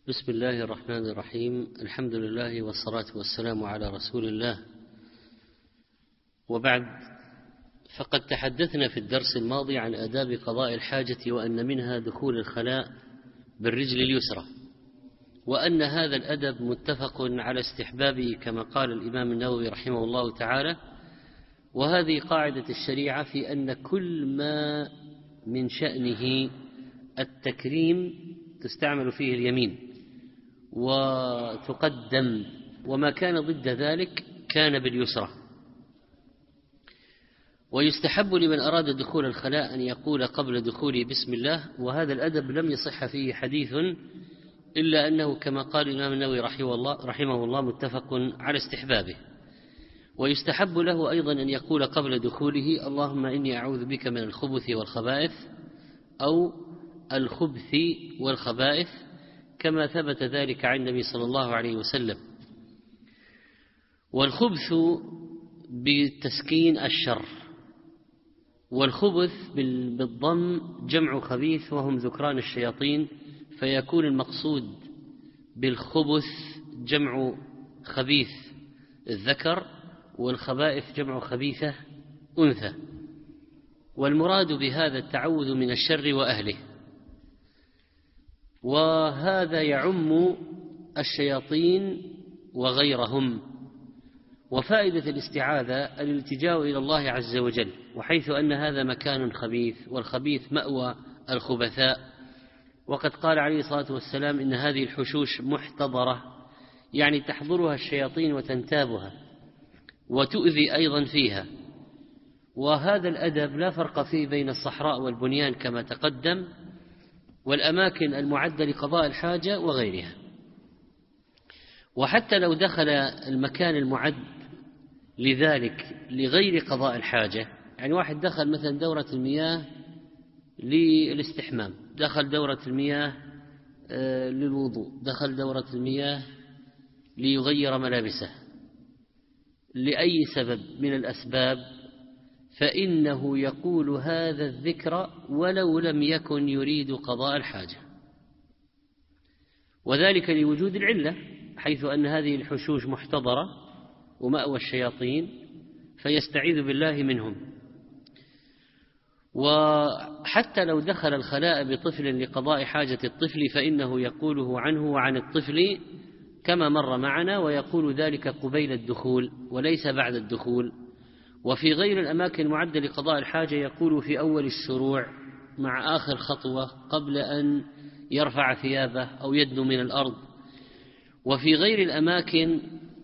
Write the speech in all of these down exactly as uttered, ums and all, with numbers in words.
بسم الله الرحمن الرحيم. الحمد لله والصلاة والسلام على رسول الله، وبعد، فقد تحدثنا في الدرس الماضي عن آداب قضاء الحاجة، وأن منها دخول الخلاء بالرجل اليسرى، وأن هذا الأدب متفق على استحبابه كما قال الإمام النووي رحمه الله تعالى. وهذه قاعدة الشريعة في أن كل ما من شأنه التكريم تستعمل فيه اليمين وتقدم، وما كان ضد ذلك كان باليسرى. ويستحب لمن أراد دخول الخلاء أن يقول قبل دخوله بسم الله، وهذا الأدب لم يصح فيه حديث، إلا أنه كما قال الإمام النووي رحمه الله, رحمه الله متفق على استحبابه. ويستحب له أيضا أن يقول قبل دخوله اللهم إني أعوذ بك من الخبث والخبائث، أو الخبث والخبائث، كما ثبت ذلك عن النبي صلى الله عليه وسلم. والخبث بالتسكين الشر، والخبث بالضم جمع خبيث وهم ذكران الشياطين، فيكون المقصود بالخبث جمع خبيث الذكر، والخبائث جمع خبيثة أنثى. والمراد بهذا التعوذ من الشر وأهله، وهذا يعم الشياطين وغيرهم. وفائدة الاستعاذة الالتجاء إلى الله عز وجل، وحيث أن هذا مكان خبيث، والخبيث مأوى الخبثاء. وقد قال عليه الصلاة والسلام إن هذه الحشوش محتضرة، يعني تحضرها الشياطين وتنتابها وتؤذي أيضا فيها. وهذا الأدب لا فرق فيه بين الصحراء والبنيان كما تقدم، والأماكن المعدة لقضاء الحاجة وغيرها. وحتى لو دخل المكان المعد لذلك لغير قضاء الحاجة، يعني واحد دخل مثلا دورة المياه للاستحمام، دخل دورة المياه للوضوء، دخل دورة المياه ليغير ملابسه لأي سبب من الأسباب، فإنه يقول هذا الذكر ولو لم يكن يريد قضاء الحاجة، وذلك لوجود العلة، حيث أن هذه الحشوش محتضرة ومأوى الشياطين، فيستعيذ بالله منهم. وحتى لو دخل الخلاء بطفل لقضاء حاجة الطفل، فإنه يقوله عنه وعن الطفل كما مر معنا، ويقول ذلك قبيل الدخول وليس بعد الدخول. وفي غير الأماكن المعدة لقضاء الحاجة يقول في أول الشروع مع آخر خطوة قبل أن يرفع ثيابه أو يدنو من الأرض. وفي غير الأماكن،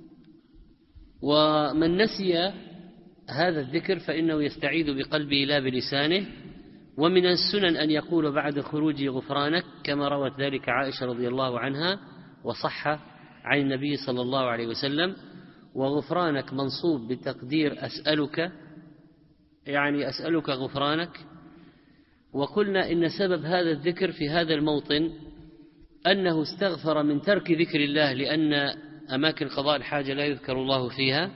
ومن نسي هذا الذكر فإنه يستعيذ بقلبه لا بلسانه. ومن السنن أن يقول بعد خروجه غفرانك، كما روت ذلك عائشة رضي الله عنها وصح عن النبي صلى الله عليه وسلم. وغفرانك منصوب بتقدير أسألك، يعني أسألك غفرانك. وقلنا إن سبب هذا الذكر في هذا الموطن أنه استغفر من ترك ذكر الله، لأن أماكن قضاء الحاجة لا يذكر الله فيها.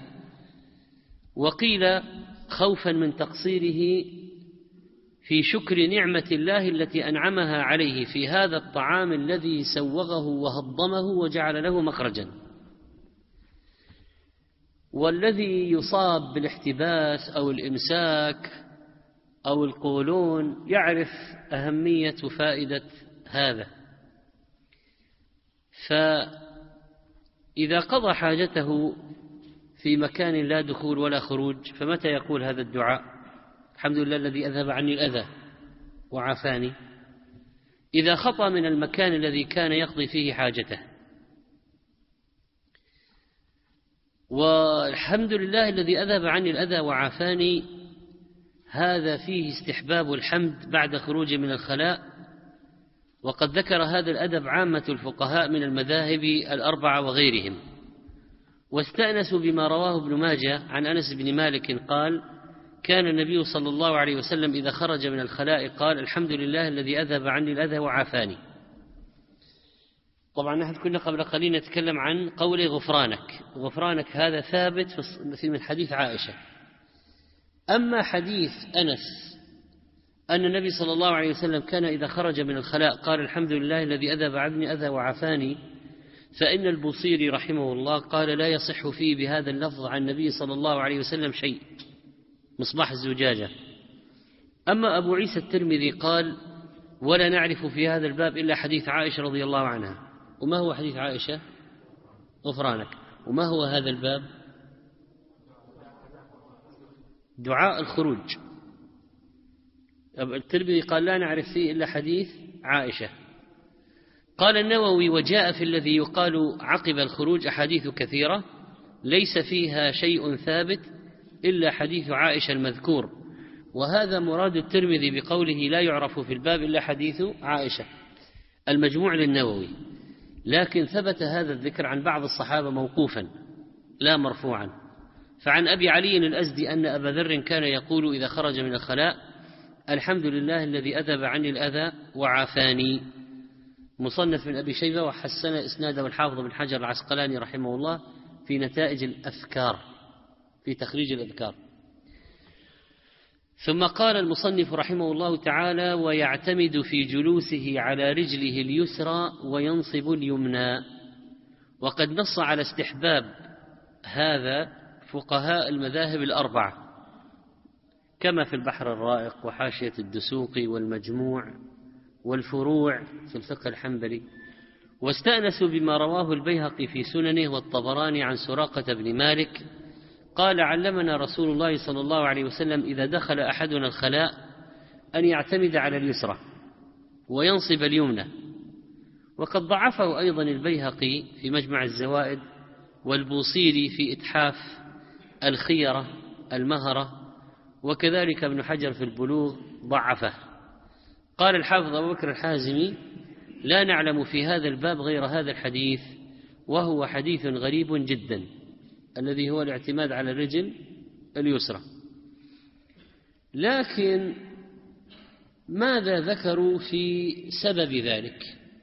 وقيل خوفا من تقصيره في شكر نعمة الله التي أنعمها عليه في هذا الطعام الذي سوغه وهضمه وجعل له مخرجا. والذي يصاب بالاحتباس أو الإمساك أو القولون يعرف أهمية فائدة هذا، فإذا قضى حاجته في مكان لا دخول ولا خروج، فمتى يقول هذا الدعاء؟ الحمد لله الذي أذهب عني الأذى وعافاني. إذا خطأ من المكان الذي كان يقضي فيه حاجته، والحمد لله الذي أذهب عني الأذى وعافاني، هذا فيه استحباب الحمد بعد خروج من الخلاء. وقد ذكر هذا الأدب عامة الفقهاء من المذاهب الأربعة وغيرهم، واستأنسوا بما رواه ابن ماجه عن أنس بن مالك قال كان النبي صلى الله عليه وسلم إذا خرج من الخلاء قال الحمد لله الذي أذهب عني الأذى وعافاني. طبعا نحن كنا قبل قليل نتكلم عن قول غفرانك، غفرانك هذا ثابت في من حديث عائشة. أما حديث أنس أن النبي صلى الله عليه وسلم كان إذا خرج من الخلاء قال الحمد لله الذي أذهب عني أذى وعافاني، فإن البوصيري رحمه الله قال لا يصح فيه بهذا اللفظ عن النبي صلى الله عليه وسلم شيء، مصباح الزجاجة. أما أبو عيسى الترمذي قال ولا نعرف في هذا الباب إلا حديث عائشة رضي الله عنها. وما هو حديث عائشة؟ غفرانك. وما هو هذا الباب؟ دعاء الخروج. الترمذي قال لا نعرف فيه إلا حديث عائشة. قال النووي وجاء في الذي يقال عقب الخروج أحاديث كثيرة ليس فيها شيء ثابت إلا حديث عائشة المذكور، وهذا مراد الترمذي بقوله لا يعرف في الباب إلا حديث عائشة. المجموع للنووي. لكن ثبت هذا الذكر عن بعض الصحابة موقوفا لا مرفوعا، فعن أبي علي الأزدي أن أبا ذر كان يقول إذا خرج من الخلاء الحمد لله الذي أذهب عني الأذى وعافاني. مصنف من أبي شيبة وحسن إسناده الحافظ بن حجر العسقلاني رحمه الله في نتائج الأفكار في تخريج الأذكار. ثم قال المصنف رحمه الله تعالى ويعتمد في جلوسه على رجله اليسرى وينصب اليمنى. وقد نص على استحباب هذا فقهاء المذاهب الأربعة كما في البحر الرائق وحاشية الدسوقي والمجموع والفروع في الفقه الحنبلي، واستأنسوا بما رواه البيهقي في سننه والطبراني عن سراقة بن مالك قال علمنا رسول الله صلى الله عليه وسلم إذا دخل أحدنا الخلاء أن يعتمد على اليسرى وينصب اليمنى. وقد ضعفه أيضا البيهقي في مجمع الزوائد والبوصيري في إتحاف الخيرة المهرة، وكذلك ابن حجر في البلوغ ضعفه. قال الحافظ أبو بكر الحازمي لا نعلم في هذا الباب غير هذا الحديث، وهو حديث غريب جدا الذي هو الاعتماد على الرجل اليسرى. لكن ماذا ذكروا في سبب ذلك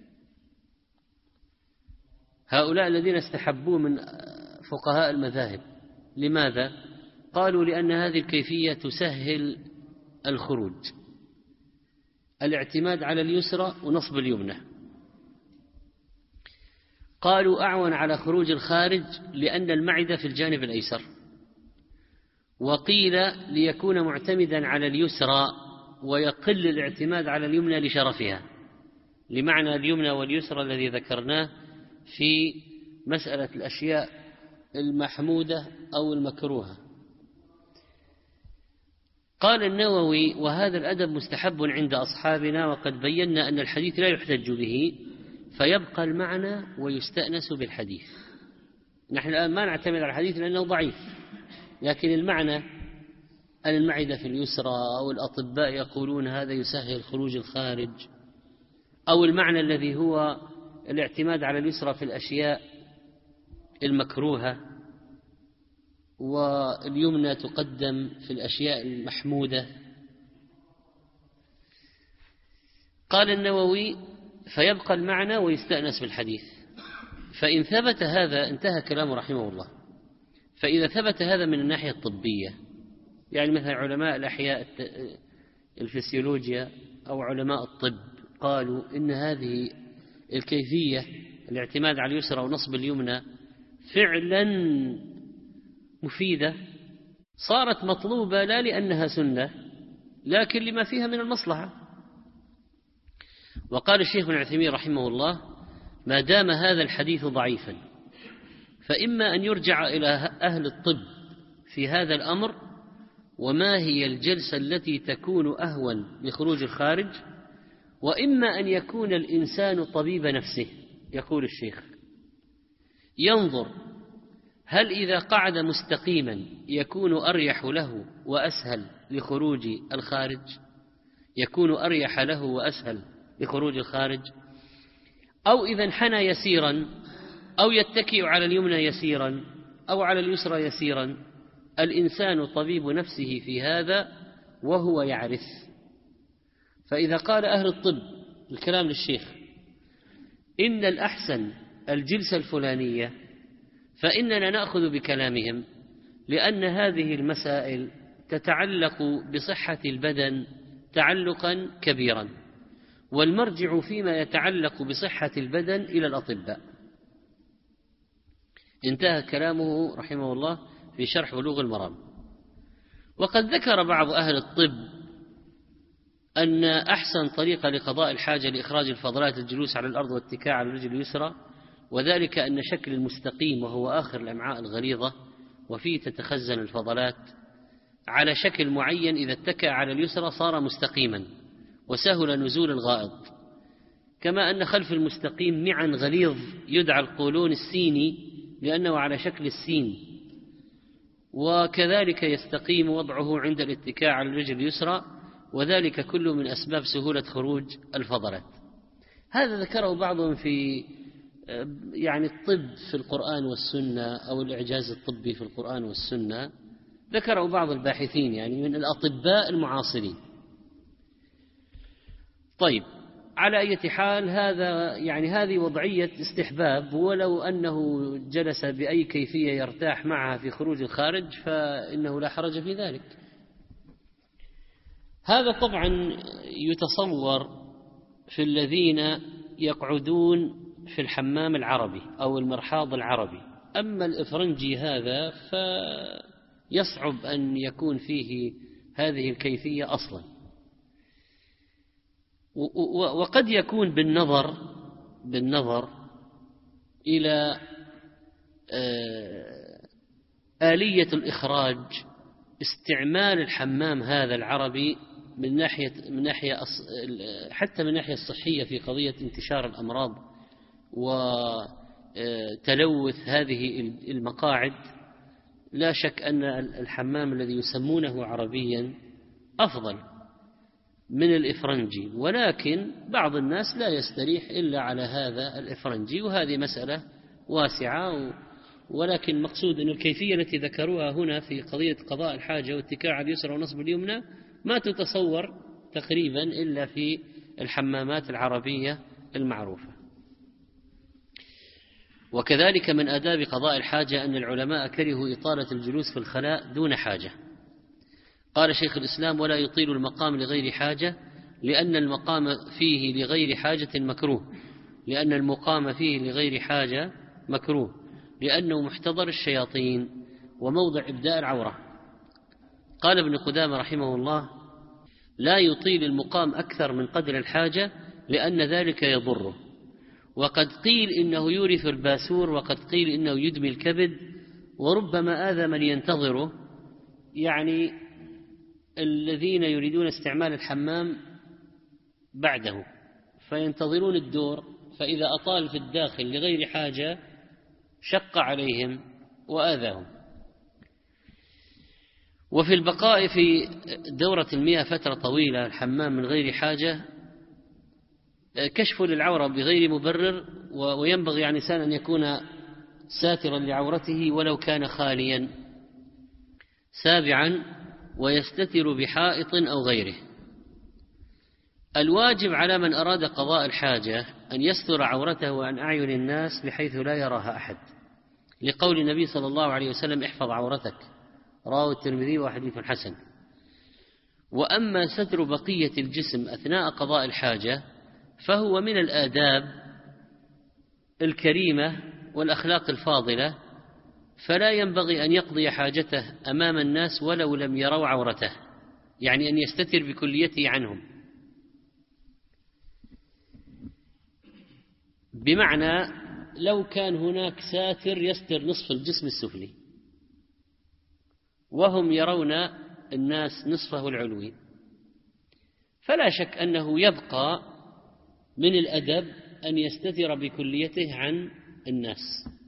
هؤلاء الذين استحبوه من فقهاء المذاهب؟ لماذا؟ قالوا لأن هذه الكيفية تسهل الخروج، الاعتماد على اليسرى ونصب اليمنى. قالوا أعون على خروج الخارج لأن المعدة في الجانب الأيسر، وقيل ليكون معتمدا على اليسرى ويقل الاعتماد على اليمنى لشرفها، لمعنى اليمنى واليسرى الذي ذكرناه في مسألة الأشياء المحمودة أو المكروهة. قال النووي وهذا الأدب مستحب عند أصحابنا، وقد بينا أن الحديث لا يحتج به فيبقى المعنى ويستأنس بالحديث. نحن الآن ما نعتمد على الحديث لأنه ضعيف، لكن المعنى أن المعدة في اليسرى أو الأطباء يقولون هذا يسهل خروج الخارج، أو المعنى الذي هو الاعتماد على اليسرى في الأشياء المكروهة واليمنى تقدم في الأشياء المحمودة. قال النووي فيبقى المعنى ويستأنس بالحديث. فإن ثبت هذا انتهى كلامه رحمه الله. فإذا ثبت هذا من الناحية الطبية، يعني مثل علماء الأحياء الفسيولوجيا أو علماء الطب قالوا إن هذه الكيفية الاعتماد على اليسرى ونصب اليمنى فعلا مفيدة، صارت مطلوبة لا لأنها سنة لكن لما فيها من المصلحة. وقال الشيخ ابن عثيمين رحمه الله ما دام هذا الحديث ضعيفا فإما أن يرجع إلى أهل الطب في هذا الأمر، وما هي الجلسة التي تكون أهون لخروج الخارج، وإما أن يكون الإنسان طبيب نفسه. يقول الشيخ ينظر هل إذا قعد مستقيما يكون أريح له وأسهل لخروج الخارج، يكون أريح له وأسهل لخروج الخارج، أو إذا انحنى يسيرا أو يتكئ على اليمنى يسيرا أو على اليسرى يسيرا. الإنسان طبيب نفسه في هذا وهو يعرف. فإذا قال أهل الطب الكلام للشيخ إن الأحسن الجلسة الفلانية، فإننا نأخذ بكلامهم، لأن هذه المسائل تتعلق بصحة البدن تعلقا كبيرا، والمرجع فيما يتعلق بصحة البدن إلى الأطباء. انتهى كلامه رحمه الله في شرح بلوغ المرام. وقد ذكر بعض أهل الطب أن أحسن طريقة لقضاء الحاجة لإخراج الفضلات الجلوس على الأرض والاتكاء على الرجل اليسرى، وذلك أن شكل المستقيم وهو آخر الأمعاء الغليظة وفيه تتخزن الفضلات على شكل معين، إذا اتكأ على اليسرى صار مستقيما وسهل نزول الغائط، كما أن خلف المستقيم معا غليظ يدعى القولون السيني لأنه على شكل السين، وكذلك يستقيم وضعه عند الاتكاء على الرجل اليسرى، وذلك كله من أسباب سهولة خروج الفضلات. هذا ذكره بعضهم في يعني الطب في القرآن والسنة أو الإعجاز الطبي في القرآن والسنة، ذكره بعض الباحثين يعني من الأطباء المعاصرين. طيب، على أي حال هذا يعني هذه وضعية استحباب، ولو أنه جلس بأي كيفية يرتاح معها في خروج الخارج فإنه لا حرج في ذلك. هذا طبعا يتصور في الذين يقعدون في الحمام العربي أو المرحاض العربي. أما الإفرنجي هذا فيصعب أن يكون فيه هذه الكيفية أصلا، وقد يكون بالنظر بالنظر إلى آلية الإخراج استعمال الحمام هذا العربي من ناحية من ناحية حتى من ناحية الصحية في قضية انتشار الأمراض وتلوث هذه المقاعد. لا شك أن الحمام الذي يسمونه عربيا أفضل من الإفرنجي، ولكن بعض الناس لا يستريح إلا على هذا الإفرنجي، وهذه مسألة واسعة. ولكن مقصود أن الكيفية التي ذكروها هنا في قضية قضاء الحاجة واتكاء على اليسرى ونصب اليمنى ما تتصور تقريبا إلا في الحمامات العربية المعروفة. وكذلك من آداب قضاء الحاجة أن العلماء كرهوا إطالة الجلوس في الخلاء دون حاجة. قال شيخ الإسلام: ولا يطيل المقام لغير حاجة، لأن المقام فيه لغير حاجة مكروه لأن المقام فيه لغير حاجة مكروه لأنه محتضر الشياطين وموضع إبداء العورة. قال ابن قدامة رحمه الله: لا يطيل المقام أكثر من قدر الحاجة لأن ذلك يضره. وقد قيل إنه يورث الباسور، وقد قيل إنه يدمي الكبد، وربما آذى من ينتظره، يعني الذين يريدون استعمال الحمام بعده فينتظرون الدور، فإذا أطال في الداخل لغير حاجة شق عليهم وآذاهم. وفي البقاء في دورة المياه فترة طويلة الحمام من غير حاجة كشف للعورة بغير مبرر، وينبغي عن الإنسان أن يكون ساترا لعورته ولو كان خاليا. سابعا: ويستتر بحائط أو غيره. الواجب على من أراد قضاء الحاجة أن يستر عورته عن أعين الناس بحيث لا يراها أحد، لقول النبي صلى الله عليه وسلم: احفظ عورتك، رواه الترمذي وحديث حسن. وأما ستر بقية الجسم أثناء قضاء الحاجة فهو من الآداب الكريمة والأخلاق الفاضلة، فلا ينبغي أن يقضي حاجته أمام الناس ولو لم يروا عورته، يعني أن يستتر بكليته عنهم، بمعنى لو كان هناك ساتر يستر نصف الجسم السفلي وهم يرون الناس نصفه العلوي، فلا شك أنه يبقى من الأدب أن يستتر بكليته عن الناس.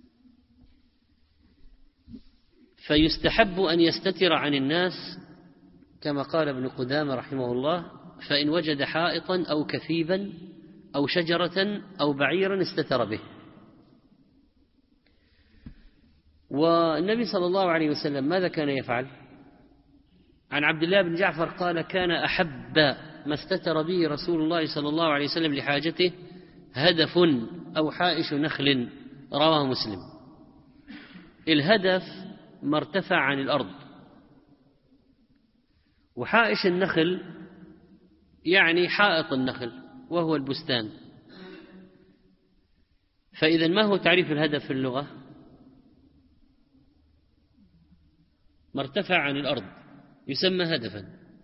فيستحب أن يستتر عن الناس كما قال ابن قدامة رحمه الله: فإن وجد حائطا أو كثيبا أو شجرة أو بعيرا استتر به. والنبي صلى الله عليه وسلم ماذا كان يفعل؟ عن عبد الله بن جعفر قال: كان أحب ما استتر به رسول الله صلى الله عليه وسلم لحاجته هدف أو حائش نخل، رواه مسلم. الهدف ما ارتفع عن الأرض، وحائش النخل يعني حائط النخل وهو البستان. فإذا ما هو تعريف الهدف في اللغة؟ ما ارتفع عن الأرض يسمى هدفا.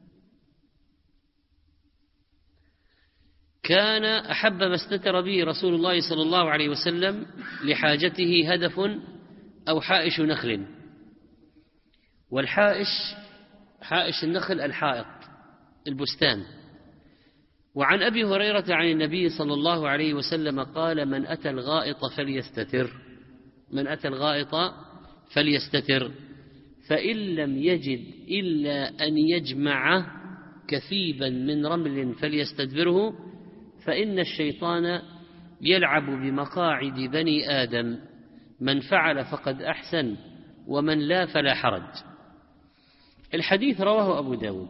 كان أحب ما استتر به رسول الله صلى الله عليه وسلم لحاجته هدف أو حائش نخل. والحائش حائش النخل الحائط البستان. وعن أبي هريرة عن النبي صلى الله عليه وسلم قال: من أتى الغائط فليستتر من أتى الغائط فليستتر فإن لم يجد إلا أن يجمع كثيبا من رمل فليستدبره فإن الشيطان يلعب بمقاعد بني آدم، من فعل فقد أحسن ومن لا فلا حرج. الحديث رواه أبو داود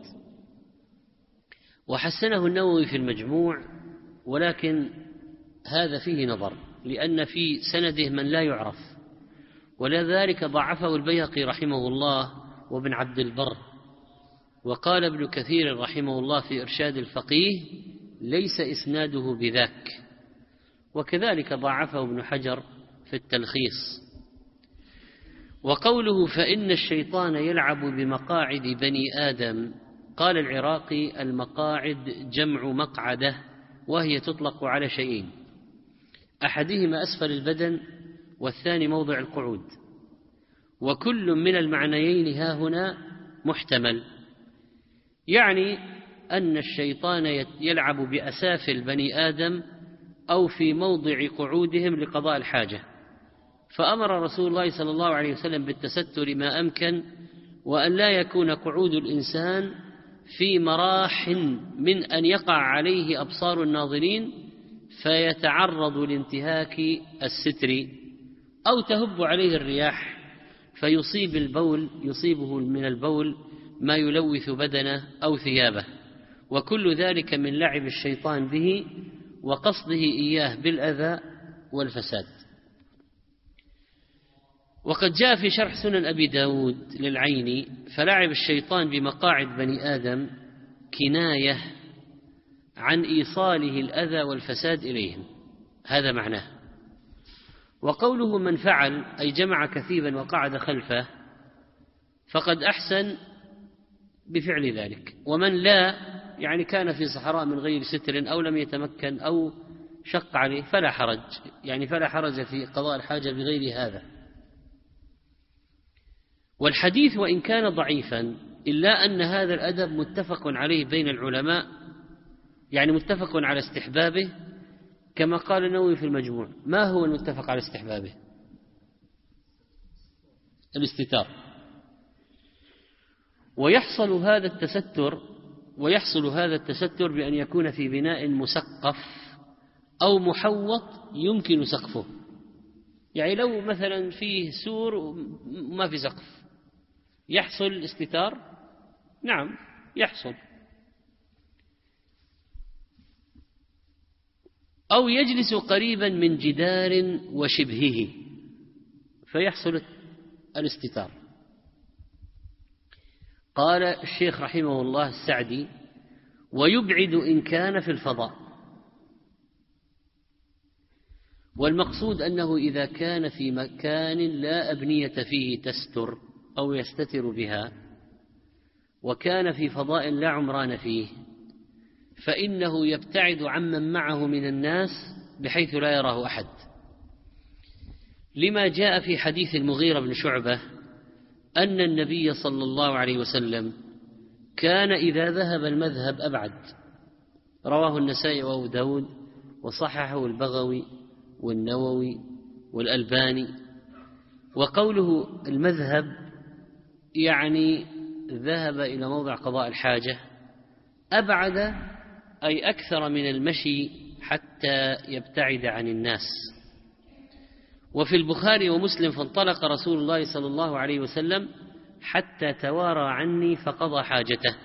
وحسنه النووي في المجموع، ولكن هذا فيه نظر لأن في سنده من لا يعرف، ولذلك ضعفه البيهقي رحمه الله وابن عبد البر. وقال ابن كثير رحمه الله في إرشاد الفقيه: ليس إسناده بذاك. وكذلك ضعفه ابن حجر في التلخيص. وقوله فإن الشيطان يلعب بمقاعد بني آدم، قال العراقي: المقاعد جمع مقعدة، وهي تطلق على شيئين: أحدهما أسفل البدن والثاني موضع القعود، وكل من المعنيين ها هنا محتمل، يعني أن الشيطان يلعب بأسافل بني آدم أو في موضع قعودهم لقضاء الحاجة. فأمر رسول الله صلى الله عليه وسلم بالتستر ما أمكن، وأن لا يكون قعود الإنسان في مراح من أن يقع عليه أبصار الناظرين فيتعرض لانتهاك الستر، أو تهب عليه الرياح فيصيب البول يصيبه من البول ما يلوث بدنه أو ثيابه، وكل ذلك من لعب الشيطان به وقصده إياه بالأذى والفساد. وقد جاء في شرح سنن أبي داود للعيني: فلعب الشيطان بمقاعد بني آدم كناية عن إيصاله الأذى والفساد إليهم، هذا معناه. وقوله من فعل أي جمع كثيبا وقعد خلفه فقد أحسن بفعل ذلك، ومن لا يعني كان في صحراء من غير ستر أو لم يتمكن أو شق عليه فلا حرج، يعني فلا حرج في قضاء الحاجة بغير هذا. والحديث وإن كان ضعيفا إلا أن هذا الأدب متفق عليه بين العلماء، يعني متفق على استحبابه، كما قال النووي في المجموع. ما هو المتفق على استحبابه؟ الاستتار. ويحصل هذا التستر ويحصل هذا التستر بأن يكون في بناء مسقف أو محوط يمكن سقفه، يعني لو مثلا فيه سور وما في سقف يحصل الاستتار؟ نعم يحصل. أو يجلس قريبا من جدار وشبهه فيحصل الاستتار. قال الشيخ رحمه الله السعدي: ويبعد إن كان في الفضاء. والمقصود أنه إذا كان في مكان لا أبنية فيه تستر أو يستتر بها، وكان في فضاء لا عمران فيه، فإنه يبتعد عمن معه من الناس بحيث لا يراه أحد، لما جاء في حديث المغيرة بن شعبة أن النبي صلى الله عليه وسلم كان إذا ذهب المذهب أبعد. رواه النسائي وأبو داود وصححه البغوي والنووي والألباني. وقوله المذهب يعني ذهب إلى موضع قضاء الحاجة، أبعد أي أكثر من المشي حتى يبتعد عن الناس. وفي البخاري ومسلم: فانطلق رسول الله صلى الله عليه وسلم حتى توارى عني فقضى حاجته.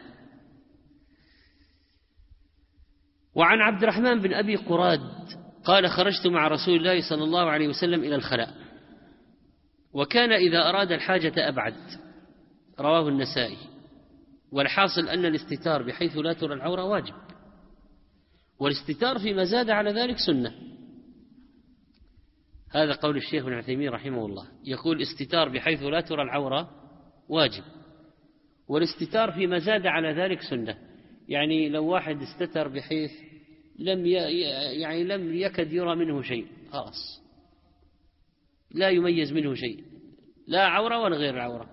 وعن عبد الرحمن بن أبي قراد قال: خرجت مع رسول الله صلى الله عليه وسلم إلى الخلاء، وكان إذا أراد الحاجة أبعد. رواه النسائي. والحاصل أن الاستتار بحيث لا ترى العورة واجب، والاستتار فيما زاد على ذلك سنة. هذا قول الشيخ ابن عثيمين رحمه الله، يقول استتار بحيث لا ترى العورة واجب، والاستتار فيما زاد على ذلك سنة. يعني لو واحد استتر بحيث لم ي... يعني لم يكد يرى منه شيء، خلاص لا يميز منه شيء، لا عورة ولا غير عورة،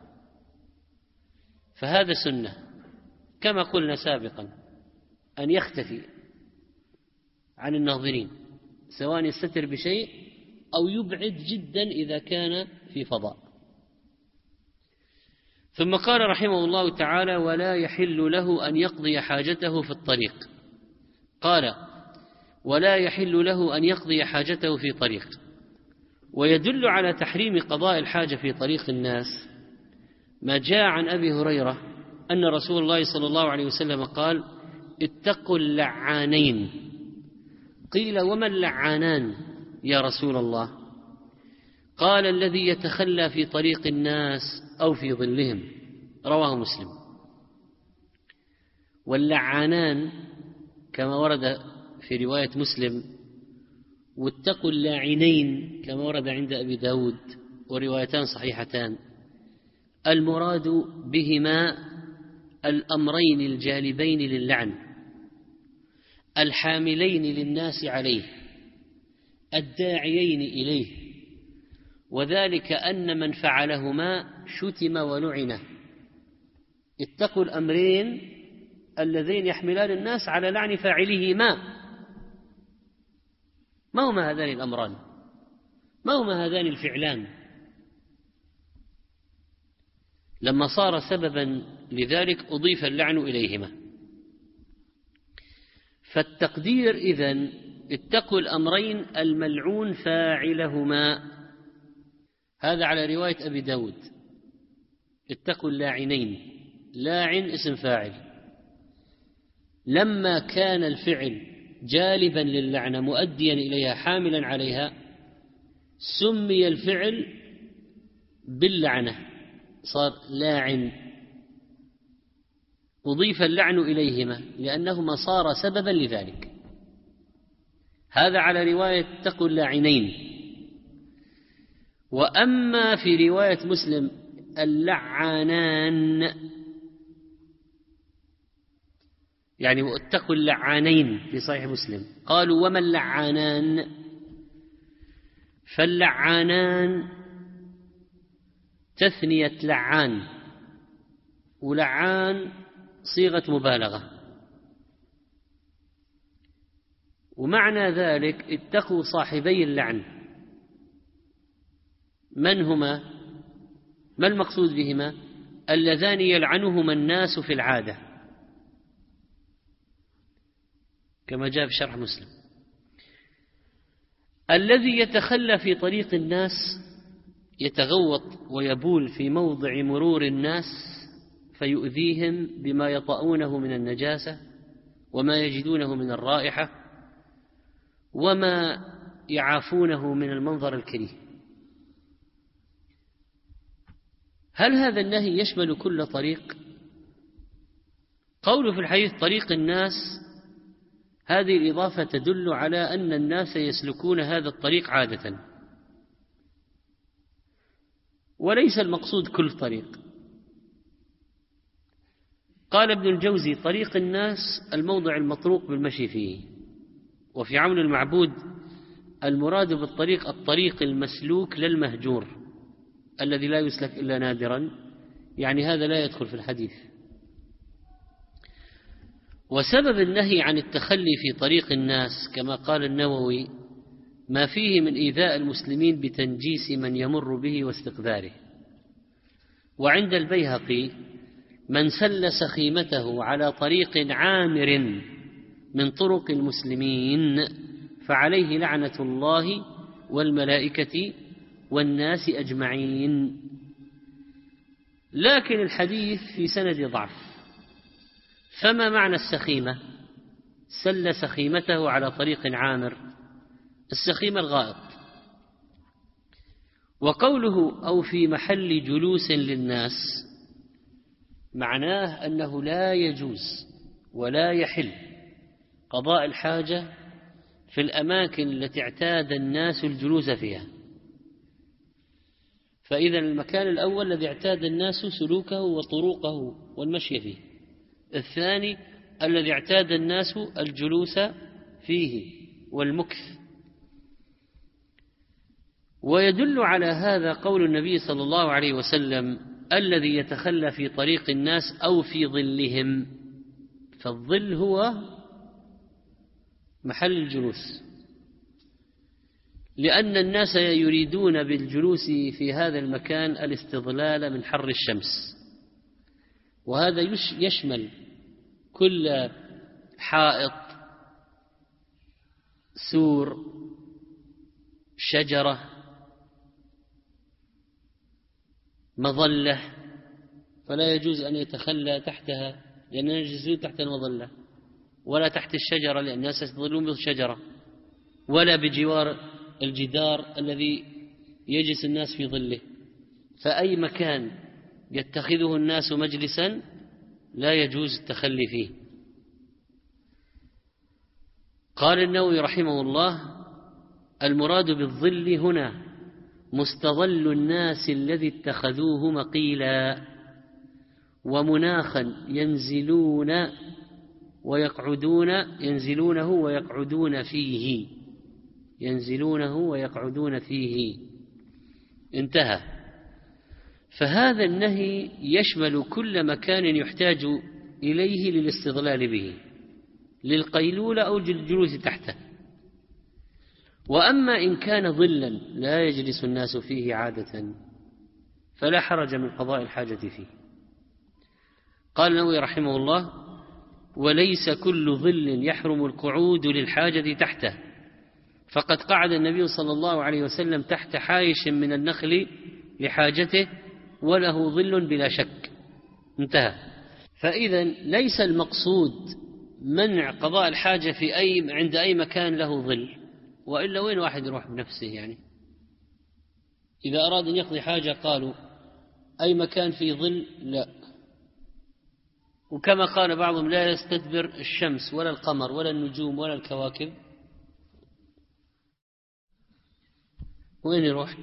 فهذا سنة. كما قلنا سابقا أن يختفي عن الناظرين، سواء يستتر بشيء أو يبعد جدا إذا كان في فضاء. ثم قال رحمه الله تعالى: ولا يحل له أن يقضي حاجته في الطريق. قال: ولا يحل له أن يقضي حاجته في طريق. ويدل على تحريم قضاء الحاجة في طريق الناس ما جاء عن أبي هريرة أن رسول الله صلى الله عليه وسلم قال: اتقوا اللعانين. قيل: وما اللعانان يا رسول الله؟ قال: الذي يتخلى في طريق الناس أو في ظلهم. رواه مسلم. واللعانان كما ورد في رواية مسلم، واتقوا اللاعنين كما ورد عند أبي داود، وروايتان صحيحتان. المراد بهما الأمرين الجالبين للعن الحاملين للناس عليه الداعيين إليه، وذلك أن من فعلهما شتم ولعن. اتقوا الأمرين اللذين يحملان الناس على لعن فاعلهما. ما هما هذان الأمران؟ ما هما هذان الفعلان؟ لما صار سببا لذلك أضيف اللعن إليهما. فالتقدير إذن: اتقوا الأمرين الملعون فاعلهما. هذا على رواية أبي داود. اتقوا اللاعنين، لاعن اسم فاعل. لما كان الفعل جالبا للعنة مؤديا إليها حاملا عليها، سمي الفعل باللعنة، صار لاعن، أضيف اللعن إليهما لأنهما صار سببا لذلك. هذا على رواية اتقوا اللاعنين. وأما في رواية مسلم اللعانان، يعني اتقوا اللعانين في صحيح مسلم. قالوا: وما اللعانان؟ فاللعانان تثنية لعان، ولعان صيغة مبالغة، ومعنى ذلك اتقوا صاحبي اللعن. من هما؟ ما المقصود بهما؟ اللذان يلعنهما الناس في العادة، كما جاء في شرح مسلم. الذي يتخلى في طريق الناس يتغوط ويبول في موضع مرور الناس فيؤذيهم بما يطؤونه من النجاسة وما يجدونه من الرائحة وما يعافونه من المنظر الكريه. هل هذا النهي يشمل كل طريق؟ قوله في الحديث طريق الناس، هذه الإضافة تدل على أن الناس يسلكون هذا الطريق عادة، وليس المقصود كل طريق. قال ابن الجوزي: طريق الناس الموضع المطروق بالمشي فيه. وفي عون المعبود: المراد بالطريق الطريق المسلوك للمهجور الذي لا يسلك إلا نادرا، يعني هذا لا يدخل في الحديث. وسبب النهي عن التخلي في طريق الناس كما قال النووي ما فيه من إيذاء المسلمين بتنجيس من يمر به واستقذاره. وعند البيهقي: من سلس خيمته على طريق عامر من طرق المسلمين فعليه لعنة الله والملائكة والناس أجمعين. لكن الحديث في سند ضعف. فما معنى السخيمة؟ سلس خيمته على طريق عامر، السخيمة الغائط. وقوله أو في محل جلوس للناس معناه أنه لا يجوز ولا يحل قضاء الحاجة في الأماكن التي اعتاد الناس الجلوس فيها. فإذا المكان الأول الذي اعتاد الناس سلوكه وطرقه والمشي فيه، الثاني الذي اعتاد الناس الجلوس فيه والمكث. ويدل على هذا قول النبي صلى الله عليه وسلم: الذي يتخلى في طريق الناس أو في ظلهم. فالظل هو محل الجلوس، لأن الناس يريدون بالجلوس في هذا المكان الاستظلال من حر الشمس، وهذا يشمل كل حائط، سور، شجرة، مظلة، فلا يجوز أن يتخلى تحتها لأننا يجلسون تحت المظلة، ولا تحت الشجرة لأن الناس يستظلون بالشجرة، ولا بجوار الجدار الذي يجلس الناس في ظله. فأي مكان يتخذه الناس مجلسا لا يجوز التخلي فيه. قال النووي رحمه الله: المراد بالظل هنا مستظل الناس الذي اتخذوه مقيلا ومناخا ينزلون ويقعدون ينزلونه ويقعدون فيه ينزلونه ويقعدون فيه انتهى. فهذا النهي يشمل كل مكان يحتاج إليه للاستظلال به، للقيلولة أو الجلوس تحته. وأما إن كان ظلا لا يجلس الناس فيه عادة فلا حرج من قضاء الحاجة فيه. قال النووي رحمه الله: وليس كل ظل يحرم القعود للحاجة تحته، فقد قعد النبي صلى الله عليه وسلم تحت حائش من النخل لحاجته وله ظل بلا شك انتهى. فإذا ليس المقصود منع قضاء الحاجة في أي عند أي مكان له ظل، وإلا وين واحد يروح بنفسه؟ يعني إذا أراد أن يقضي حاجة قالوا أي مكان فيه ظل لا. وكما قال بعضهم: لا يستدبر الشمس ولا القمر ولا النجوم ولا الكواكب، وين يروح؟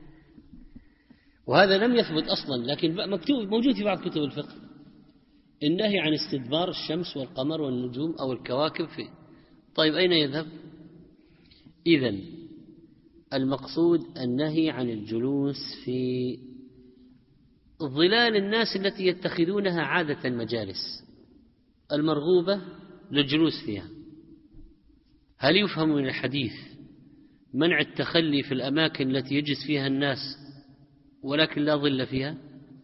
وهذا لم يثبت أصلا، لكن مكتوب موجود في بعض كتب الفقه النهي عن استدبار الشمس والقمر والنجوم أو الكواكب فيه. طيب أين يذهب؟ إذن المقصود النهي عن الجلوس في ظلال الناس التي يتخذونها عادة مجالس المرغوبة للجلوس فيها. هل يفهم من الحديث منع التخلي في الأماكن التي يجلس فيها الناس ولكن لا ظل فيها؟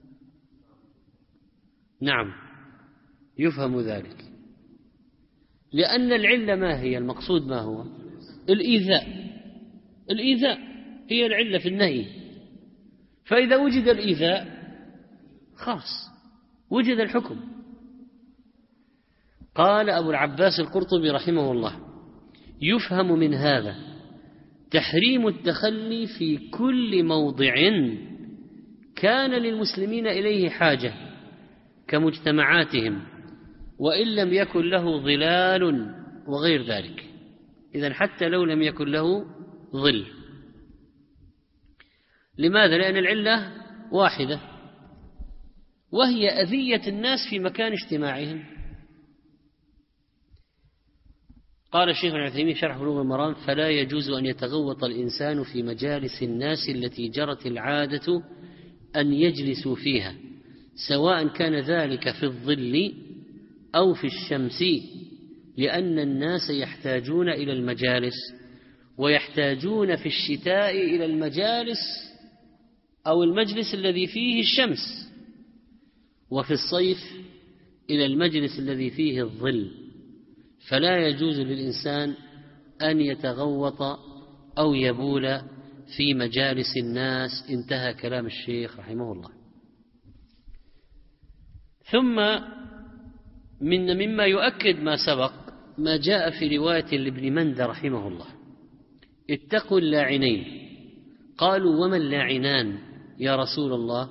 نعم يفهم ذلك، لأن العلة ما هي؟ المقصود ما هو؟ الإيذاء. الإيذاء هي العلة في النهي، فإذا وجد الإيذاء خاص وجد الحكم. قال أبو العباس القرطبي رحمه الله: يفهم من هذا تحريم التخلي في كل موضع كان للمسلمين إليه حاجة كمجتمعاتهم وإن لم يكن له ظلال وغير ذلك. إذن حتى لو لم يكن له ظل. لماذا؟ لأن العلة واحدة وهي أذية الناس في مكان اجتماعهم. قال الشيخ ابن عثيمين شرح بلوغ المرام: فلا يجوز أن يتغوط الإنسان في مجالس الناس التي جرت العادة أن يجلسوا فيها، سواء كان ذلك في الظل أو في الشمس، لأن الناس يحتاجون إلى المجالس، ويحتاجون في الشتاء إلى المجالس أو المجلس الذي فيه الشمس، وفي الصيف إلى المجلس الذي فيه الظل. فلا يجوز للإنسان أن يتغوط أو يبول في مجالس الناس. انتهى كلام الشيخ رحمه الله. ثم من مما يؤكد ما سبق ما جاء في رواية لابن مندى رحمه الله: اتقوا اللاعنين. قالوا: وما اللاعنان يا رسول الله؟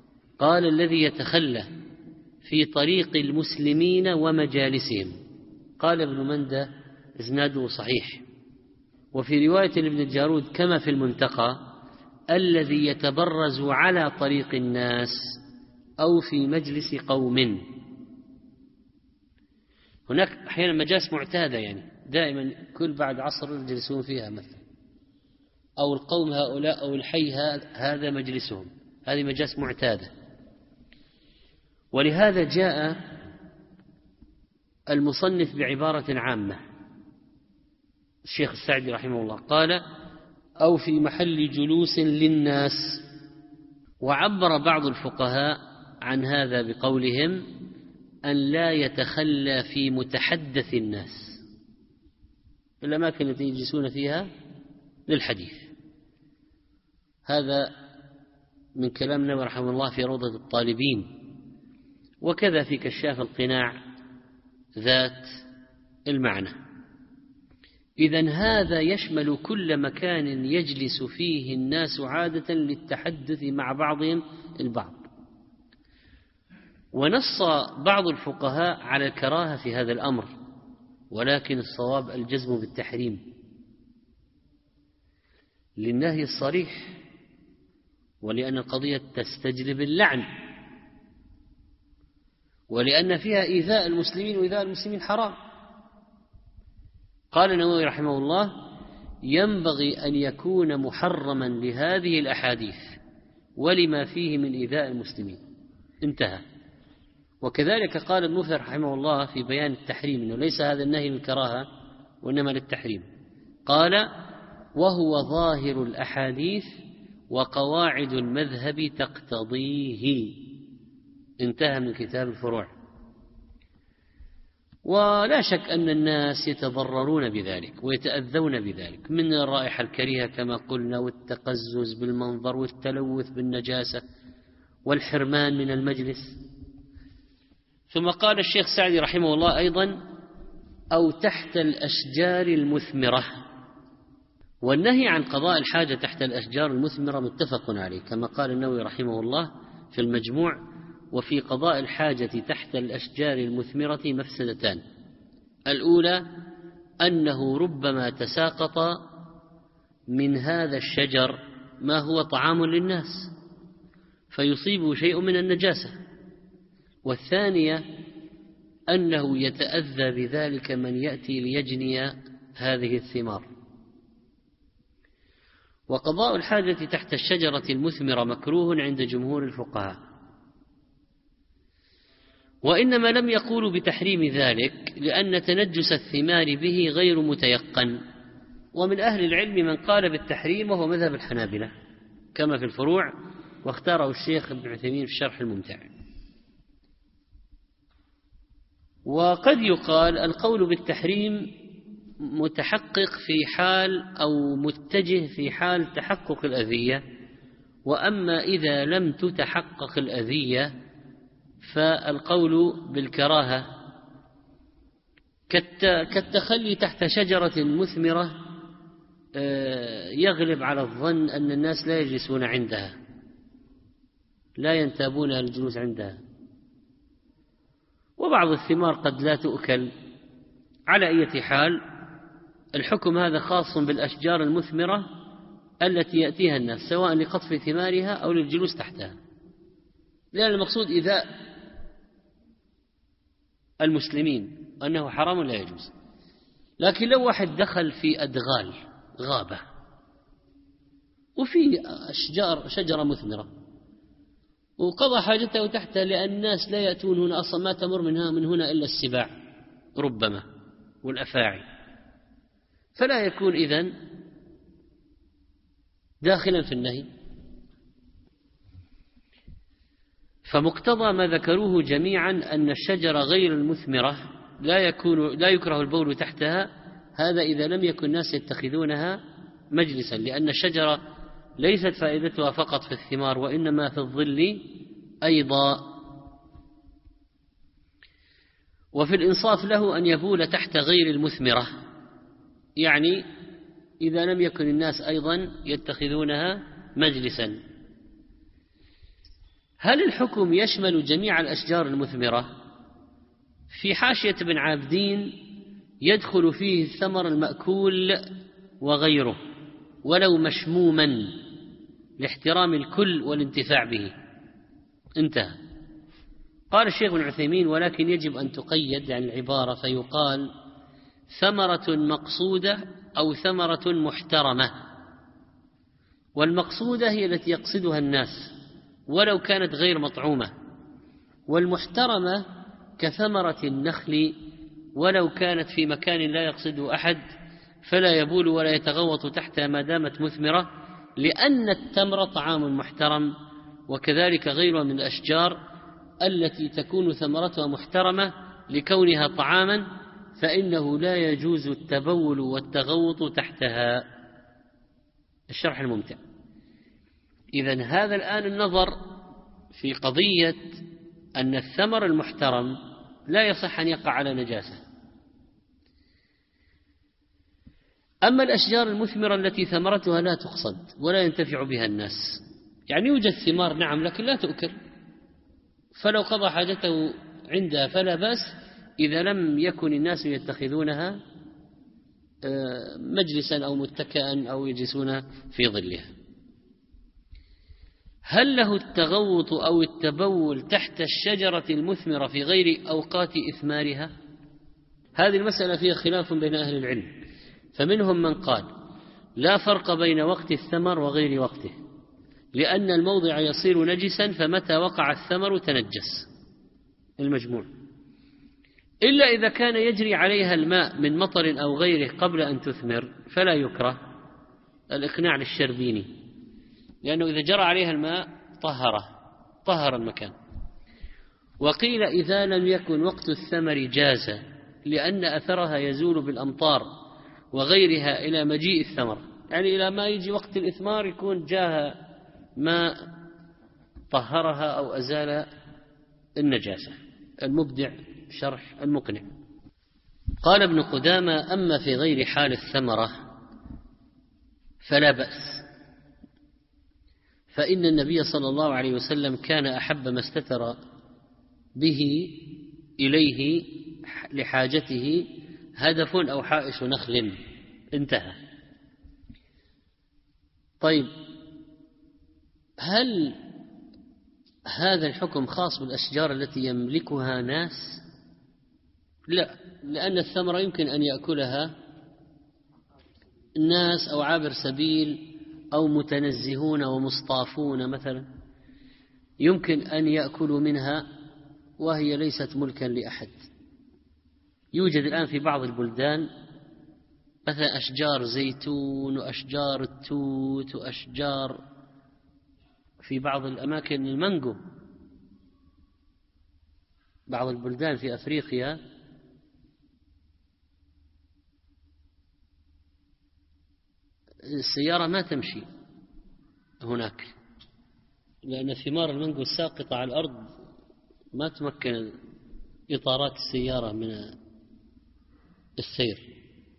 قال: الذي يتخلى في طريق المسلمين ومجالسهم. قال ابن مندة إسناده صحيح. وفي رواية لابن الجارود كما في المنتقى: الذي يتبرز على طريق الناس أو في مجلس قوم. هناك أحيانا مجالس معتادة، يعني دائما كل بعد عصر يجلسون فيها مثلا، أو القوم هؤلاء أو الحي هذا مجلسهم، هذه مجالس معتادة. ولهذا جاء المصنف بعبارة عامة، الشيخ السعدي رحمه الله قال: أو في محل جلوس للناس. وعبر بعض الفقهاء عن هذا بقولهم: أن لا يتخلى في متحدث الناس، الأماكن التي يجلسون فيها للحديث. هذا من كلام النووي رحمه الله في روضة الطالبين، وكذا في كشاف القناع ذات المعنى. إذن هذا يشمل كل مكان يجلس فيه الناس عادة للتحدث مع بعضهم البعض. ونص بعض الفقهاء على الكراهة في هذا الأمر، ولكن الصواب الجزم بالتحريم للنهي الصريح، ولأن القضية تستجلب اللعن، ولأن فيها إيذاء المسلمين، وإيذاء المسلمين حرام. قال النووي رحمه الله: ينبغي أن يكون محرما لهذه الأحاديث ولما فيه من إيذاء المسلمين. انتهى. وكذلك قال المفسر رحمه الله في بيان التحريم أنه ليس هذا النهي للكراهة وإنما للتحريم. قال: وهو ظاهر الأحاديث وقواعد المذهب تقتضيه. انتهى من كتاب الفروع. ولا شك أن الناس يتضررون بذلك ويتأذون بذلك، من الرائحة الكريهة كما قلنا، والتقزز بالمنظر، والتلوث بالنجاسة، والحرمان من المجلس. ثم قال الشيخ سعدي رحمه الله أيضا: أو تحت الأشجار المثمرة. والنهي عن قضاء الحاجة تحت الأشجار المثمرة متفق عليه، كما قال النووي رحمه الله في المجموع: وفي قضاء الحاجة تحت الأشجار المثمرة مفسدتان. الأولى أنه ربما تساقط من هذا الشجر ما هو طعام للناس فيصيبه شيء من النجاسة. والثانية أنه يتأذى بذلك من يأتي ليجني هذه الثمار. وقضاء الحاجة تحت الشجرة المثمرة مكروه عند جمهور الفقهاء، وإنما لم يقولوا بتحريم ذلك لأن تنجس الثمار به غير متيقن. ومن أهل العلم من قال بالتحريم وهو مذهب الحنابلة كما في الفروع، واختاره الشيخ ابن عثيمين في الشرح الممتع. وقد يقال القول بالتحريم متحقق في حال أو متجه في حال تحقق الأذية، وأما إذا لم تتحقق الأذية فالقول بالكراهة كالتخلي تحت شجرة مثمرة يغلب على الظن أن الناس لا يجلسون عندها، لا ينتابون الجلوس عندها. وبعض الثمار قد لا تؤكل. على أي حال الحكم هذا خاص بالأشجار المثمرة التي يأتيها الناس سواء لقطف ثمارها أو للجلوس تحتها، لأن المقصود إذاء المسلمين أنه حرام لا يجوز. لكن لو واحد دخل في أدغال غابة وفي أشجار شجرة مثمرة وقضى حاجته تحتها، لأن الناس لا يأتون هنا أصلا، ما تمر منها من هنا إلا السباع ربما والأفاعي، فلا يكون إذن داخلا في النهي. فمقتضى ما ذكروه جميعا أن الشجرة غير المثمرة لا يكون لا يكره البول تحتها، هذا إذا لم يكن الناس يتخذونها مجلسا، لأن الشجرة ليست فائدتها فقط في الثمار وإنما في الظل أيضا. وفي الإنصاف له أن يبول تحت غير المثمرة، يعني إذا لم يكن الناس أيضا يتخذونها مجلسا. هل الحكم يشمل جميع الأشجار المثمرة؟ في حاشية ابن عابدين يدخل فيه الثمر المأكول وغيره ولو مشموما لاحترام الكل والانتفاع به. انتهى. قال الشيخ ابن عثيمين: ولكن يجب أن تقيد يعني العبارة فيقال ثمرة مقصودة أو ثمرة محترمة. والمقصودة هي التي يقصدها الناس ولو كانت غير مطعومة، والمحترمة كثمرة النخل ولو كانت في مكان لا يقصده أحد فلا يبول ولا يتغوط تحتها ما دامت مثمرة، لأن التمر طعام محترم، وكذلك غيرها من الأشجار التي تكون ثمرتها محترمة لكونها طعاما، فإنه لا يجوز التبول والتغوط تحتها. الشرح الممتع. إذن هذا الآن النظر في قضية أن الثمر المحترم لا يصح أن يقع على نجاسة. أما الأشجار المثمرة التي ثمرتها لا تقصد ولا ينتفع بها الناس، يعني يوجد ثمار نعم لكن لا تؤكل، فلو قضى حاجته عندها فلا بأس إذا لم يكن الناس يتخذونها مجلسا أو متكئا أو يجلسون في ظلها. هل له التغوط أو التبول تحت الشجرة المثمرة في غير أوقات إثمارها؟ هذه المسألة فيها خلاف بين أهل العلم، فمنهم من قال لا فرق بين وقت الثمر وغير وقته، لأن الموضع يصير نجسا فمتى وقع الثمر تنجس المجموع، إلا إذا كان يجري عليها الماء من مطر أو غيره قبل أن تثمر فلا يكره. الإقناع للشربيني، لأنه إذا جرى عليها الماء طهره طهر المكان. وقيل إذا لم يكن وقت الثمر جاز، لأن أثرها يزول بالأمطار وغيرها إلى مجيء الثمر، يعني إلى ما يجي وقت الإثمار يكون جاء ما طهرها أو أزال النجاسة. المبدع شرح المقنع. قال ابن قدامة: أما في غير حال الثمرة فلا بأس، فإن النبي صلى الله عليه وسلم كان أحب ما استتر به إليه لحاجته هدف أو حائش نخل. انتهى. طيب، هل هذا الحكم خاص بالأشجار التي يملكها ناس؟ لا، لأن الثمرة يمكن أن يأكلها الناس أو عابر سبيل أو متنزهون ومصطافون مثلا، يمكن أن يأكلوا منها وهي ليست ملكا لأحد. يوجد الآن في بعض البلدان مثلا أشجار زيتون وأشجار التوت وأشجار في بعض الأماكن المانجو. بعض البلدان في أفريقيا السيارة ما تمشي هناك، لأن ثمار المانجو الساقطة على الأرض ما تمكن إطارات السيارة من السير.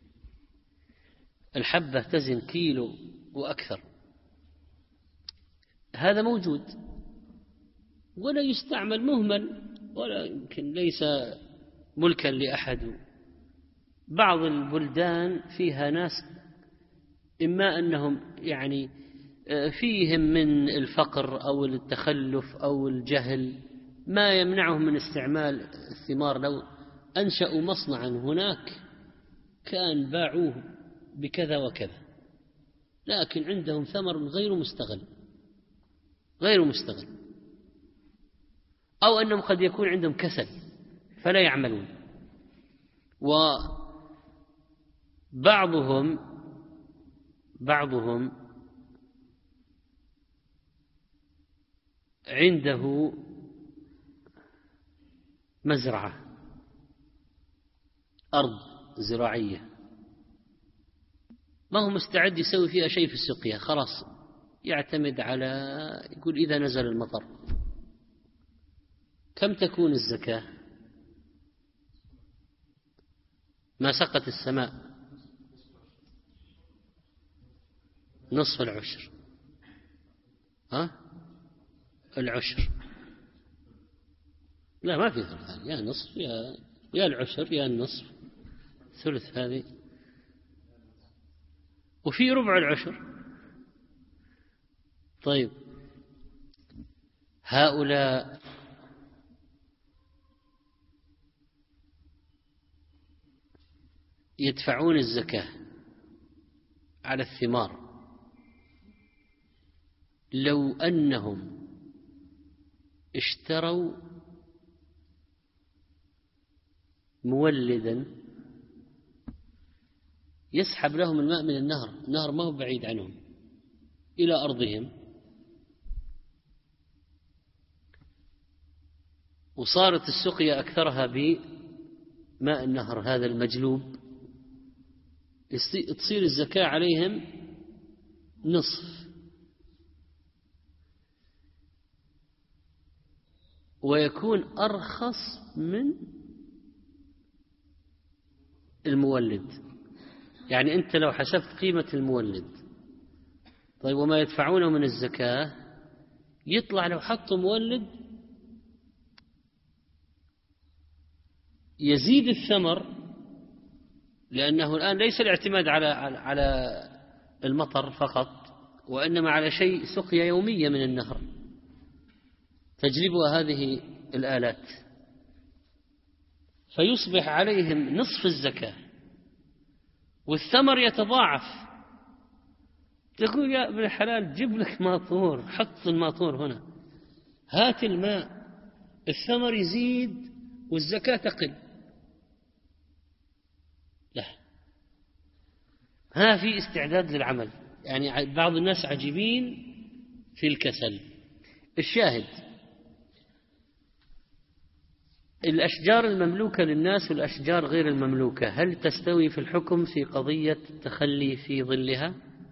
الحبة تزن كيلو وأكثر. هذا موجود ولا يستعمل، مهمل، ولا يمكن ليس ملكا لأحد. بعض البلدان فيها ناس إما أنهم يعني فيهم من الفقر أو التخلف أو الجهل ما يمنعهم من استعمال الثمار. لو أنشأوا مصنعا هناك كان باعوه بكذا وكذا، لكن عندهم ثمر غير مستغل غير مستغل أو أنهم قد يكون عندهم كسل فلا يعملون. وبعضهم بعضهم عنده مزرعة، أرض زراعية، ما هو مستعد يسوي فيها شيء في السقيا، خلاص يعتمد على، يقول إذا نزل المطر. كم تكون الزكاة؟ ما سقط السماء نصف العشر. ها؟ العشر. لا، ما في ثلثان، يا نصف يا يا العشر يا النصف. ثلث هذه، وفي ربع العشر. طيب هؤلاء يدفعون الزكاة على الثمار، لو أنهم اشتروا مولدا يسحب لهم الماء من النهر، النهر ما هو بعيد عنهم إلى أرضهم، وصارت السقيا أكثرها بماء النهر هذا المجلوب، تصير الزكاة عليهم نصف، ويكون أرخص من المولد. يعني أنت لو حسبت قيمة المولد، طيب وما يدفعونه من الزكاة، يطلع لو حطوا مولد يزيد الثمر، لأنه الآن ليس الاعتماد على على المطر فقط، وإنما على شيء سقيا يومية من النهر تجلبها هذه الآلات، فيصبح عليهم نصف الزكاة والثمر يتضاعف. تقول يا ابن الحلال جيب لك ماطور، حط الماطور هنا، هات الماء، الثمر يزيد والزكاة تقل. لا، ما في استعداد للعمل. يعني بعض الناس عجيبين في الكسل. الشاهد، الأشجار المملوكة للناس والأشجار غير المملوكة هل تستوي في الحكم في قضية التخلي في ظلها؟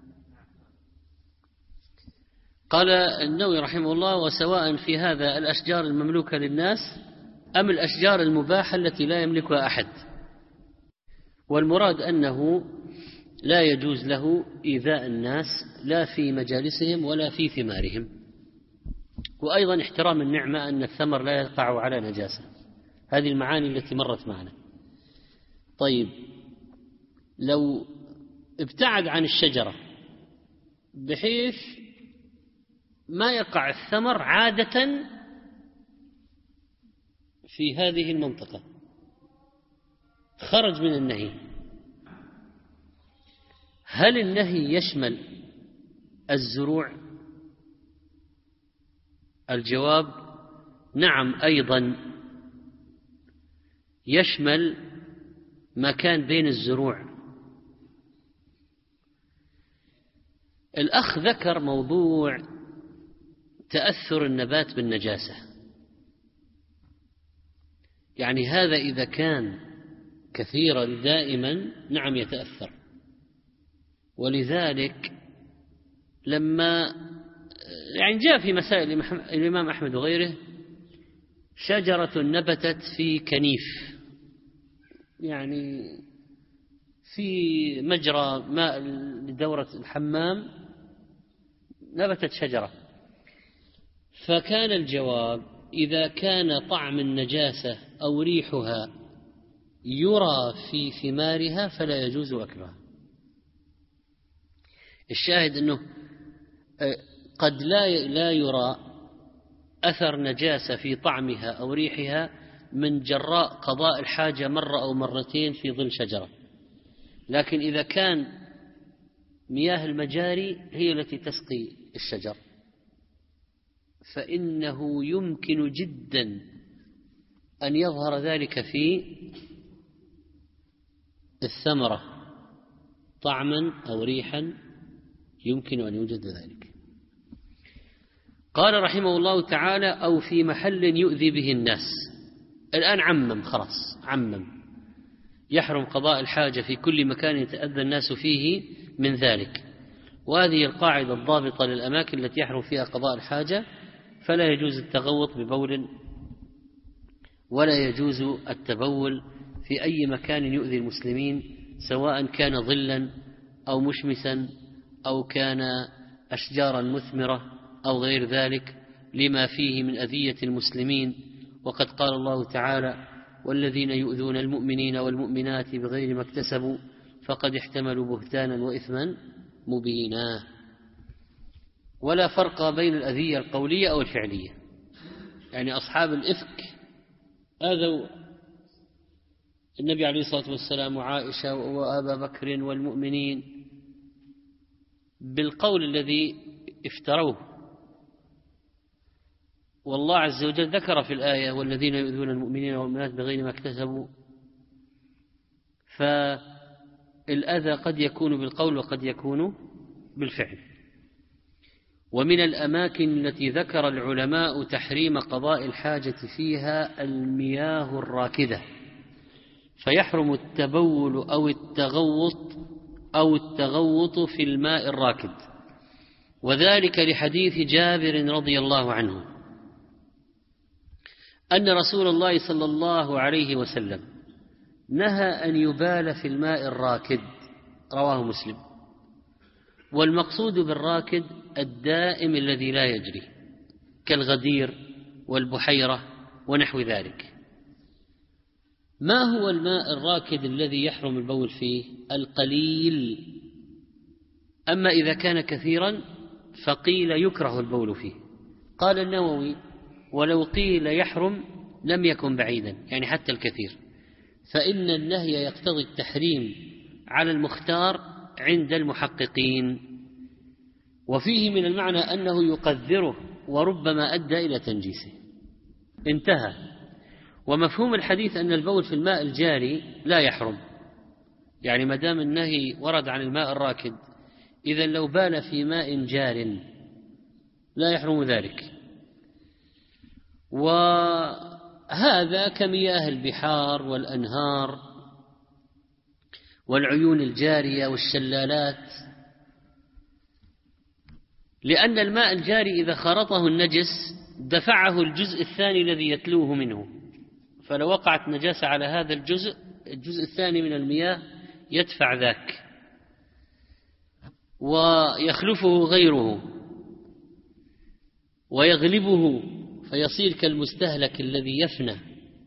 قال النووي رحمه الله: وسواء في هذا الأشجار المملوكة للناس أم الأشجار المباحة التي لا يملكها أحد، والمراد أنه لا يجوز له إيذاء الناس لا في مجالسهم ولا في ثمارهم. وأيضا احترام النعمة أن الثمر لا يقع على نجاسة، هذه المعاني التي مرت معنا. طيب لو ابتعد عن الشجرة بحيث ما يقع الثمر عادة في هذه المنطقة، خرج من النهي، هل النهي يشمل الزروع؟ الجواب: نعم، أيضا يشمل ما كان بين الزروع. الأخ ذكر موضوع تأثر النبات بالنجاسة، يعني هذا إذا كان كثيرا دائما نعم يتأثر. ولذلك لما يعني جاء في مسائل الإمام أحمد وغيره شجرة نبتت في كنيف، يعني في مجرى ماء لدورة الحمام نبتت شجرة، فكان الجواب: إذا كان طعم النجاسة أو ريحها يرى في ثمارها فلا يجوز أكلها. الشاهد أنه قد لا لا يرى أثر نجاسة في طعمها أو ريحها من جراء قضاء الحاجة مرة أو مرتين في ظل شجرة، لكن إذا كان مياه المجاري هي التي تسقي الشجر فإنه يمكن جدا أن يظهر ذلك في الثمرة طعما أو ريحا، يمكن أن يوجد ذلك. قال رحمه الله تعالى: أو في محل يؤذي به الناس. الآن عمم، خلاص عمم، يحرم قضاء الحاجة في كل مكان يتأذى الناس فيه من ذلك، وهذه القاعدة الضابطة للأماكن التي يحرم فيها قضاء الحاجة، فلا يجوز التغوط ببول ولا يجوز التبول في أي مكان يؤذي المسلمين، سواء كان ظلا أو مشمسا أو كان أشجارا مثمرة أو غير ذلك، لما فيه من أذية المسلمين. وقد قال الله تعالى: والذين يؤذون المؤمنين والمؤمنات بغير ما اكتسبوا فقد احتملوا بهتانا وإثما مبينا. ولا فرق بين الأذية القولية أو الفعلية، يعني أصحاب الإفك آذوا النبي عليه الصلاة والسلام وعائشة وأبا بكر والمؤمنين بالقول الذي افتروه، والله عز وجل ذكر في الآية والذين يؤذون المؤمنين والمؤمنات بغير ما اكتسبوا، فالأذى قد يكون بالقول وقد يكون بالفعل. ومن الأماكن التي ذكر العلماء تحريم قضاء الحاجة فيها المياه الراكدة، فيحرم التبول أو التغوط أو التغوط في الماء الراكد، وذلك لحديث جابر رضي الله عنه أن رسول الله صلى الله عليه وسلم نهى أن يبال في الماء الراكد، رواه مسلم. والمقصود بالراكد الدائم الذي لا يجري كالغدير والبحيرة ونحو ذلك. ما هو الماء الراكد الذي يحرم البول فيه؟ القليل، أما إذا كان كثيرا فقيل يكره البول فيه. قال النووي ولو قيل يحرم لم يكن بعيدا، يعني حتى الكثير، فإن النهي يقتضي التحريم على المختار عند المحققين، وفيه من المعنى أنه يقذره وربما أدى إلى تنجيسه. انتهى. ومفهوم الحديث أن البول في الماء الجاري لا يحرم، يعني ما دام النهي ورد عن الماء الراكد، إذن لو بال في ماء جار لا يحرم ذلك. وهذا كمياه البحار والأنهار والعيون الجارية والشلالات، لأن الماء الجاري إذا خرطه النجس دفعه الجزء الثاني الذي يتلوه منه، فلو وقعت نجاسة على هذا الجزء الجزء الثاني من المياه يدفع ذاك ويخلفه غيره ويغلبه فيصير كالمستهلك الذي يفنى.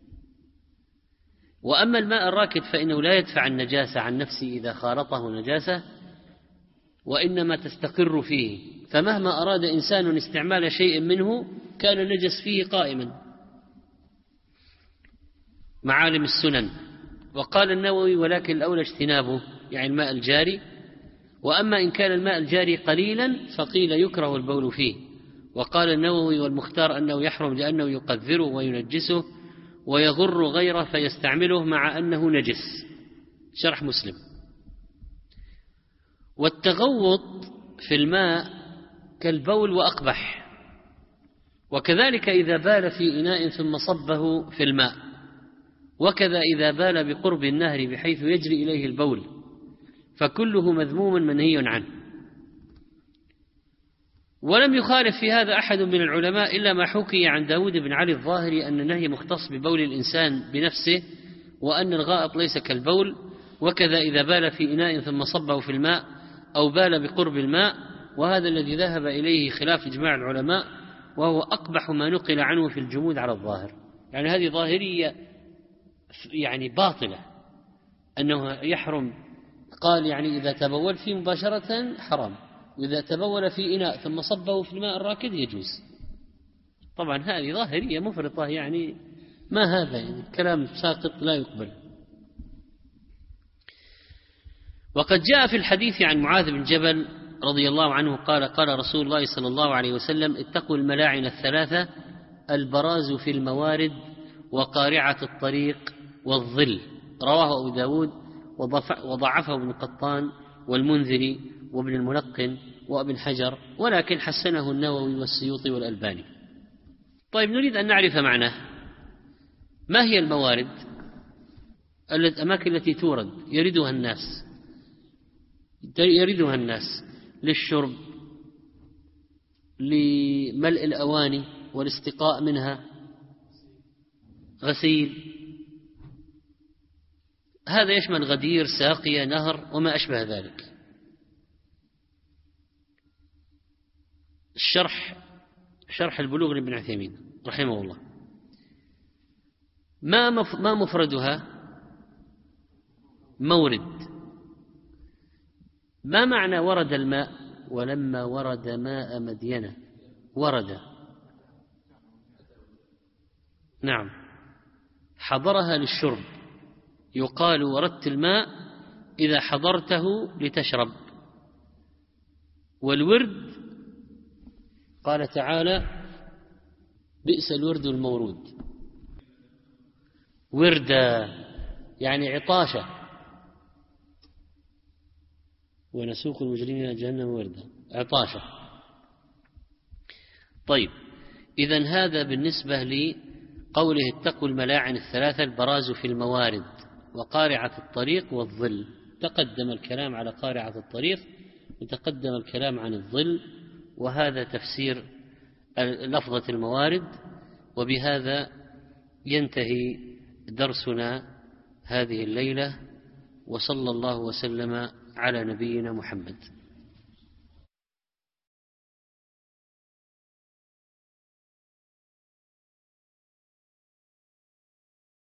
وأما الماء الراكد فإنه لا يدفع النجاسة عن نفسه إذا خالطه نجاسة، وإنما تستقر فيه، فمهما أراد إنسان استعمال شيء منه كان النجس فيه قائما. معالم السنن. وقال النووي ولكن الأولى اجتنابه، يعني الماء الجاري. وأما إن كان الماء الجاري قليلا فقيل يكره البول فيه. وقال النووي والمختار أنه يحرم لأنه يقذره وينجسه ويغر غيره فيستعمله مع أنه نجس. شرح مسلم. والتغوط في الماء كالبول وأقبح، وكذلك إذا بال في إناء ثم صبه في الماء، وكذا إذا بال بقرب النهر بحيث يجري إليه البول، فكله مذموم منهي عنه. ولم يخالف في هذا أحد من العلماء إلا ما حكي عن داود بن علي الظاهري أن النهي مختص ببول الإنسان بنفسه، وأن الغائط ليس كالبول، وكذا إذا بال في إناء ثم صبه في الماء أو بال بقرب الماء، وهذا الذي ذهب إليه خلاف إجماع العلماء، وهو أقبح ما نقل عنه في الجمود على الظاهر. يعني هذه ظاهرية يعني باطلة، أنه يحرم. قال يعني إذا تبول فيه مباشرة حرام، وإذا تبول في إناء ثم صبه في الماء الراكد يجوز. طبعا هذه ظاهرية مفرطة، يعني ما هذا، يعني كلام ساقط لا يقبل. وقد جاء في الحديث عن معاذ بن جبل رضي الله عنه قال قال رسول الله صلى الله عليه وسلم اتقوا الملاعن الثلاثة: البراز في الموارد، وقارعة الطريق، والظل. رواه أبو داود وضعفه ابن قطان والمنذري وابن الملقن وابن حجر، ولكن حسنه النووي والسيوطي والألباني. طيب، نريد أن نعرف معناه. ما هي الموارد؟ الأماكن التي تورد يردها الناس يردها الناس للشرب، لملء الأواني والاستقاء منها، غسيل. هذا يشمل غدير، ساقية، نهر، وما أشبه ذلك. الشرح شرح البلوغ لابن عثيمين رحمه الله. ما ما مفردها؟ مورد. ما معنى ورد الماء؟ ولما ورد ماء مدين ورد، نعم، حضرها للشرب. يقال وردت الماء إذا حضرته لتشرب. والورد قال تعالى بئس الورد المورود، وردا يعني عطاشة، ونسوق المجرمين إلى جهنم وردا، عطاشة. طيب، إذن هذا بالنسبة لقوله اتقوا الملاعن الثلاثة، البراز في الموارد وقارعة الطريق والظل. تقدم الكلام على قارعة الطريق وتقدم الكلام عن الظل، وهذا تفسير لفظة الموارد. وبهذا ينتهي درسنا هذه الليلة، وصلى الله وسلم على نبينا محمد.